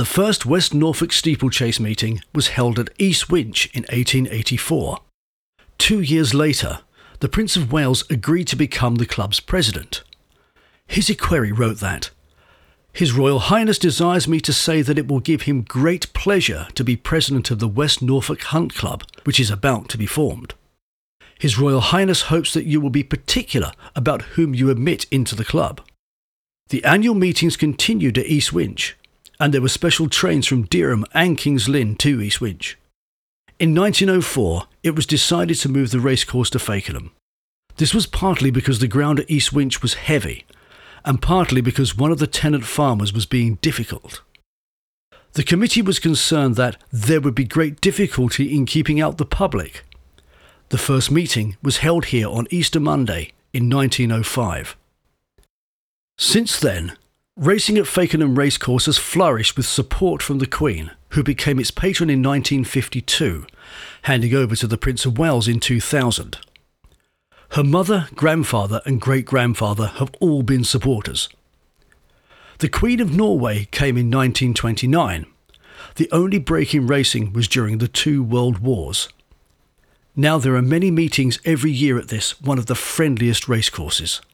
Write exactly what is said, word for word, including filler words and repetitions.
The first West Norfolk steeplechase meeting was held at East Winch in eighteen eighty-four. Two years later, the Prince of Wales agreed to become the club's president. His equerry wrote that, "His Royal Highness desires me to say that it will give him great pleasure to be president of the West Norfolk Hunt Club, which is about to be formed. His Royal Highness hopes that you will be particular about whom you admit into the club." The annual meetings continued at East Winch, and there were special trains from Dereham and King's Lynn to East Winch. In nineteen oh four, it was decided to move the racecourse to Fakenham. This was partly because the ground at East Winch was heavy, and partly because one of the tenant farmers was being difficult. The committee was concerned that there would be great difficulty in keeping out the public. The first meeting was held here on Easter Monday in nineteen oh five. Since then, racing at Fakenham Racecourse has flourished with support from the Queen, who became its patron in nineteen fifty-two, handing over to the Prince of Wales in two thousand. Her mother, grandfather and great-grandfather have all been supporters. The Queen of Norway came in nineteen twenty-nine. The only break in racing was during the two world wars. Now there are many meetings every year at this, one of the friendliest racecourses.